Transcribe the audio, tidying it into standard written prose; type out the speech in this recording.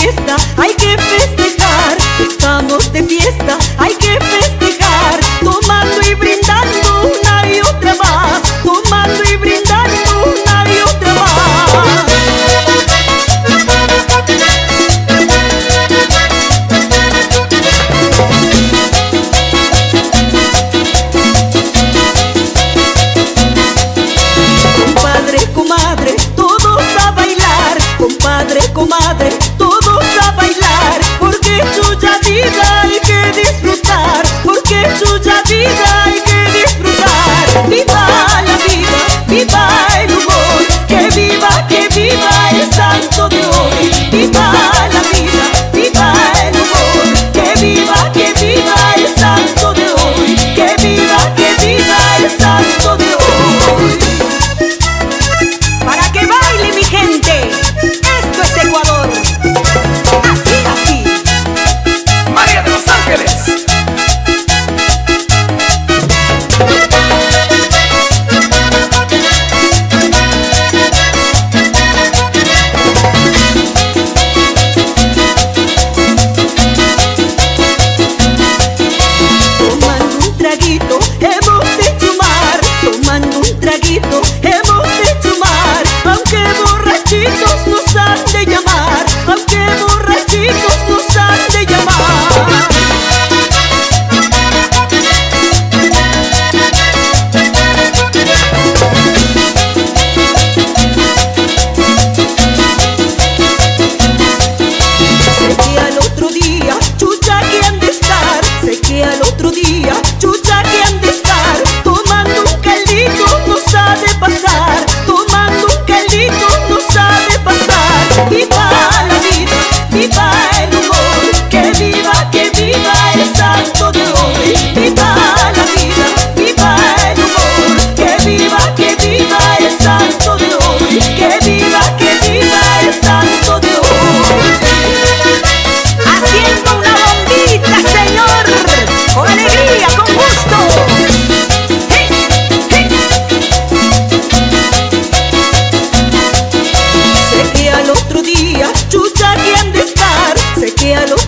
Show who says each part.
Speaker 1: fiesta, hay que festejar. Estamos de fiesta, hay que festejar. Tomando y brindando una y otra más. Tomando y brindando una y otra más. Compadre, comadre, todos a bailar. Compadre, comadre, todos a bailar. Porque chulla vida hay que disfrutar. Porque chulla vida hay que disfrutar. Viva la vida, viva el humor. Que viva el santo de hoy. Viva la vida, viva el humor. Que viva el santo de hoy. Que viva el santo de hoy. Para que baile mi gente, esto es Ecuador. Así, así.
Speaker 2: María de Los Ángeles.
Speaker 1: Tomando un traguito, hemos de chumar. Tomando un traguito, hemos de chumar. Aunque borrachitos nos han de llamar. Aunque borrachitos nos han de llamar. Sé que al otro día, chucha que han de estar. Sé que al otro día, chucha que han de estar. Tomando un caldito nos ha de pasar. Tomando un caldito nos ha de pasar. Viva la vida, viva el humor. Que viva el santo de hoy. Viva la vida, viva el humor. Que viva el santo de hoy. Que viva el santo de hoy. Haciendo una bombita, señor, con alegría, con gusto. ¡Hey! ¡Hey! Sé que al otro día, chucha que han de estar. Sé que al otro